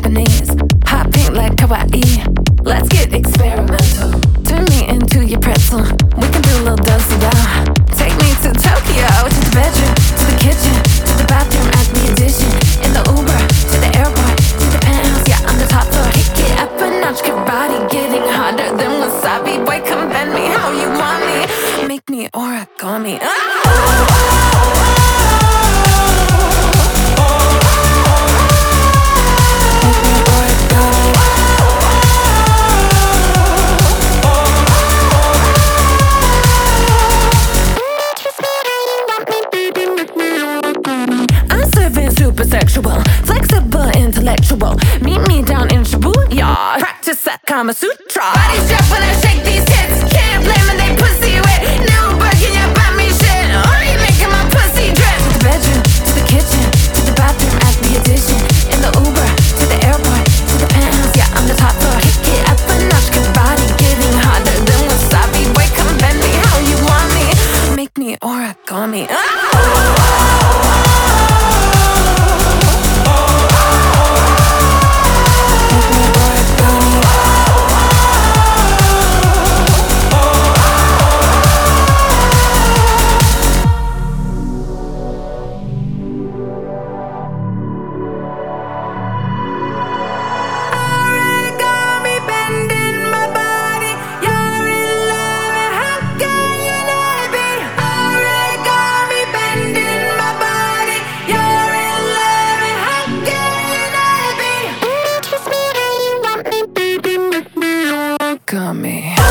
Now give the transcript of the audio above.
Japanese, hot pink like kawaii. Let's get experimental. Turn me into your pretzel. We can do a little dance-a-da. Take me to Tokyo, to the bedroom, to the kitchen, to the bathroom at the addition. In the Uber, to the airport, to the penthouse, yeah, on the top floor. Kick it up a notch, karate, getting hotter than wasabi. Boy, come bend me how you want me. Make me origami. Super sexual, flexible, intellectual. Meet me down in Shibuya. Practice that Kama Sutra. Body strap when I shake these tits. Can't blame when they pussy wet. Now I'm working, you buy me shit. Or you making my pussy drip. To the bedroom, to the kitchen, to the bathroom at the addition. In the Uber, to the airport, to the penthouse, yeah, on the top floor. Kick it up a notch, karate, getting hotter than wasabi. Boy, come bend me how you want me. Make me origami. Me.